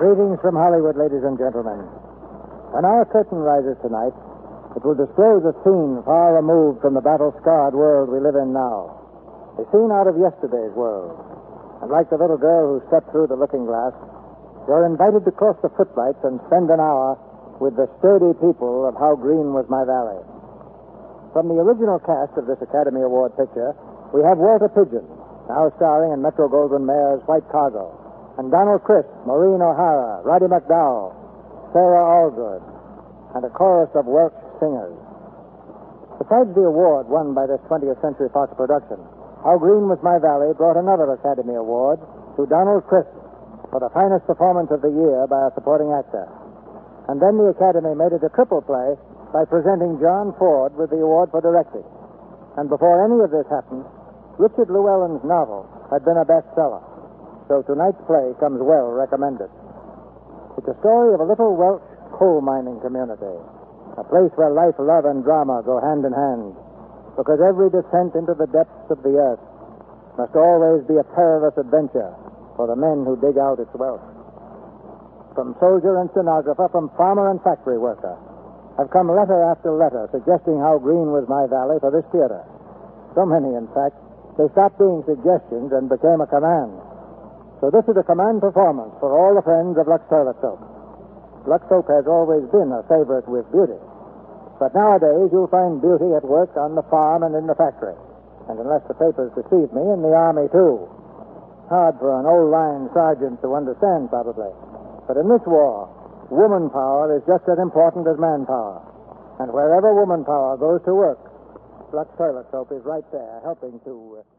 Greetings from Hollywood, ladies and gentlemen. When our curtain rises tonight, it will disclose a scene far removed from the battle-scarred world we live in now. A scene out of yesterday's world. And like the little girl who stepped through the looking glass, you're invited to cross the footlights and spend an hour with the sturdy people of How Green Was My Valley. From the original cast of this Academy Award picture, we have Walter Pidgeon, now starring in Metro-Goldwyn-Mayer's White Cargo, and Donald Crisp, Maureen O'Hara, Roddy McDowell, Sarah Allgood, and a chorus of Welsh singers. Besides the award won by this 20th Century Fox production, How Green Was My Valley brought another Academy Award to Donald Crisp for the finest performance of the year by a supporting actor. And then the Academy made it a triple play by presenting John Ford with the award for directing. And before any of this happened, Richard Llewellyn's novel had been a bestseller. So tonight's play comes well recommended. It's a story of a little Welsh coal mining community, a place where life, love, and drama go hand in hand, because every descent into the depths of the earth must always be a perilous adventure for the men who dig out its wealth. From soldier and stenographer, from farmer and factory worker, have come letter after letter suggesting how green was my valley for this theater. So many, in fact, they stopped being suggestions and became a command. So this is a command performance for all the friends of Lux Toilet Soap. Lux Soap has always been a favorite with beauty. But nowadays you'll find beauty at work on the farm and in the factory. And unless the papers deceive me, in the army too. Hard for an old line sergeant to understand, probably. But in this war, woman power is just as important as manpower. And wherever woman power goes to work, Lux Toilet Soap is right there helping to...